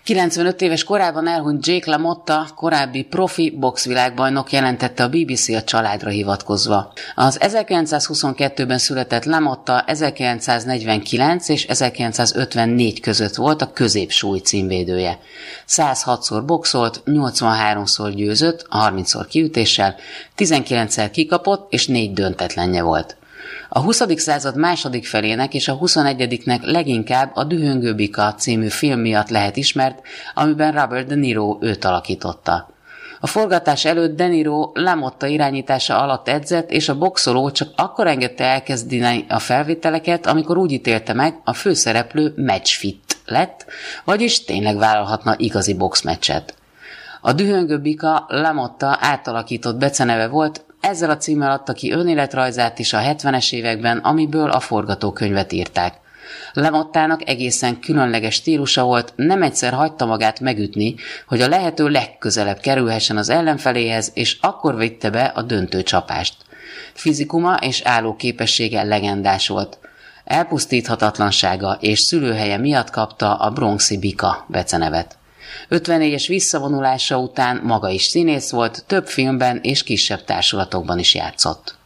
95 éves korában elhunyt Jake LaMotta, korábbi profi boxvilágbajnok jelentette a BBC a családra hivatkozva. Az 1922-ben született LaMotta 1949 és 1954 között volt a középsúly címvédője. 106-szor boxolt, 83-szor győzött, 30-szor kiütéssel, 19-szer kikapott és 4 döntetlenje volt. A 20. század második felének és a 21-nek leginkább a Dühöngő bika című film miatt lehet ismert, amiben Robert De Niro őt alakította. A forgatás előtt De Niro LaMotta irányítása alatt edzett, és a boxoló csak akkor engedte elkezdeni a felvételeket, amikor úgy ítélte meg, a főszereplő matchfit lett, vagyis tényleg vállalhatna igazi boxmeccset. A Dühöngő bika LaMotta átalakított beceneve volt, ezzel a címmel adta ki önéletrajzát is a 70-es években, amiből a forgatókönyvet írták. LaMottának egészen különleges stílusa volt, nem egyszer hagyta magát megütni, hogy a lehető legközelebb kerülhessen az ellenfeléhez, és akkor vitte be a döntő csapást. Fizikuma és állóképessége legendás volt. Elpusztíthatatlansága és szülőhelye miatt kapta a bronxi bika becenevet. 54-es visszavonulása után maga is színész volt, több filmben és kisebb társulatokban is játszott.